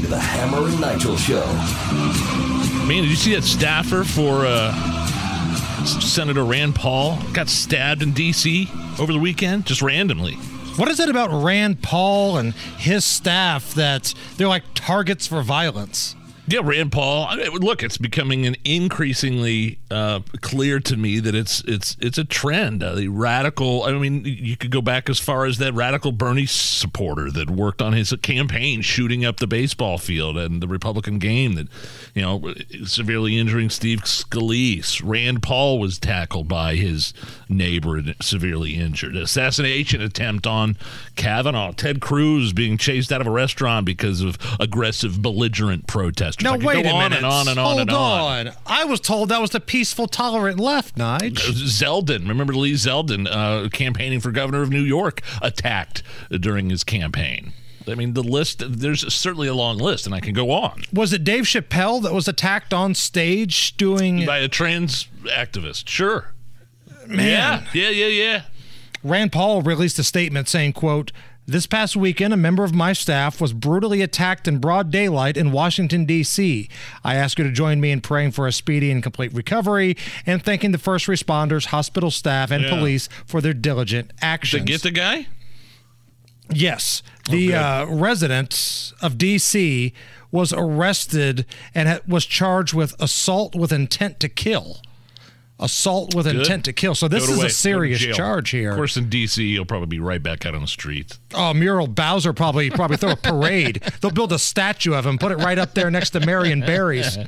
to the Hammer and Nigel Show. Man, did you see that staffer for Senator Rand Paul got stabbed in D.C. over the weekend, just randomly? What is it about Rand Paul and his staff that they're like targets for violence? Yeah, Rand Paul. Look, it's becoming an increasingly clear to me that it's a trend. The radical. I mean, you could go back as far as that radical Bernie supporter that worked on his campaign, shooting up the baseball field and the Republican game. That, severely injuring Steve Scalise. Rand Paul was tackled by his neighbor and severely injured. Assassination attempt on Kavanaugh. Ted Cruz being chased out of a restaurant because of aggressive, belligerent protesters. No, wait a minute. And on and on Hold and on. I was told that was the peaceful, tolerant left, Nige. Zeldin, remember Lee Zeldin, campaigning for governor of New York, attacked during his campaign. I mean, the list, there's certainly a long list, and I can go on. Was it Dave Chappelle that was attacked on stage doing... By a trans activist, sure. Man. Yeah. Rand Paul released a statement saying, quote, "This past weekend, a member of my staff was brutally attacked in broad daylight in Washington, D.C. I ask you to join me in praying for a speedy and complete recovery and thanking the first responders, hospital staff, and police for their diligent actions." Did they get the guy? Yes. The resident of D.C. was arrested and was charged with assault with intent to kill. Assault with intent to kill. So this is a serious charge here. Of course, in D.C., he'll probably be right back out on the streets. Oh, Muriel Bowser probably throw a parade. They'll build a statue of him, put it right up there next to Marion Barry's.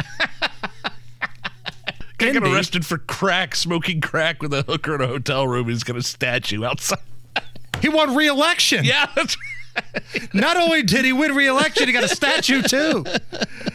Guy got arrested for smoking crack with a hooker in a hotel room. He's got a statue outside. He won re-election. Yeah, that's Not only did he win re-election, he got a statue too.